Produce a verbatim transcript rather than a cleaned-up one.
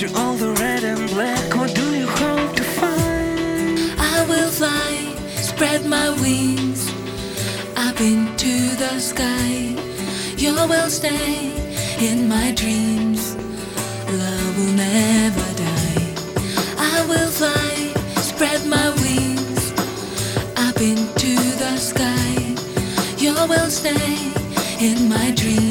through all the red and black, what do you hope to find? I will fly, spread my wings up into the sky. You will stay in my dreams. Love will never die. I will fly, spread my wings up into the sky. You will stay in my dreams.